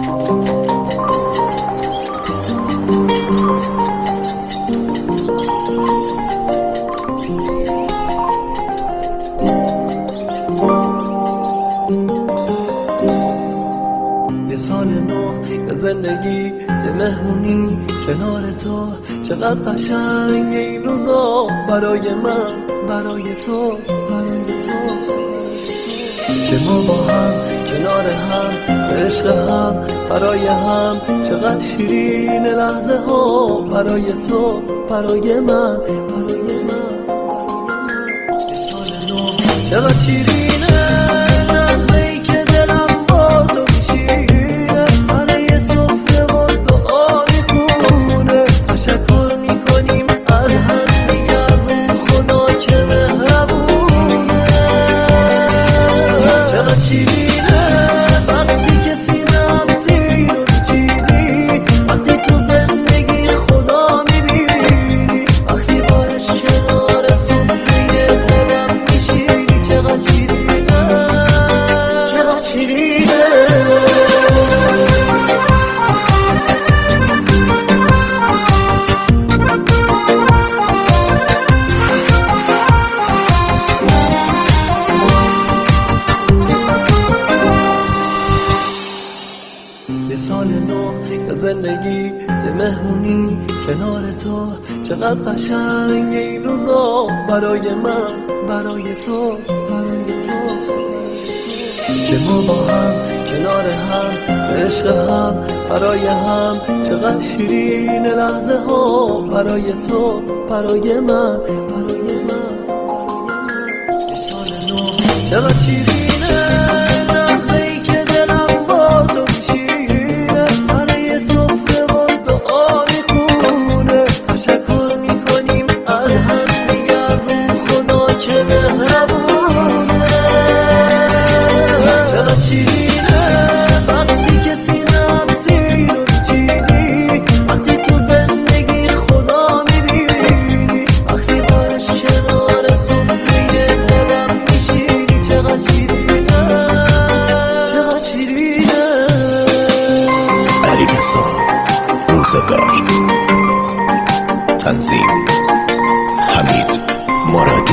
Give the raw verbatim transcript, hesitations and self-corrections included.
یه سال نو، یه زندگی، یه مهمونی کنار تو، چقدر قشنگه این روزا برای من، برای تو، برای تو که ما با هم کنار هم به عشق هم، برای هم چقدر شیرین لحظه ها برای تو، برای من، برای من. یه سال نو چقدر شیرینه لحظه ای که دلم با تو میشینه، سر یه سفره و دعا میخونه، تشکر میکنیم از هم دیگه، از اون خدا که مهربونه. چقدر شیرینه وقتی که سینه‌ام سیر رو میچینی، وقتی تو زندگی خدا میبینی، وقتی با عشق کنار سفره دلم میشینی. چقدر شیرینه، چقدر شیرینه. یه سال نو، یه زندگی، یه مهمونی کنار تو، چقدر قشنگه این روزا برای من، برای تو، برای تو که ما با هم کنار هم به عشق هم، برای هم چقدر شیرین لحظه ها برای تو، برای من، برای من. یه سال نو چقدر شیرینه لحظه ای که دلم با تو میشینه، سر یه سفره و دعا میخونه، تشکر میکنیم از هم دیگه، از اون خدا که مهربونه. چقدر شیرینه وقتی که سینه‌ام سیر رو میچینی، وقتی تو زندگی خدا میبینی، وقتی با عشق کنار سفره دلم میشینی. چقدر شیرینه، چقدر شیرینه. علی رضا روزگار، تنظیم حمید مرادی.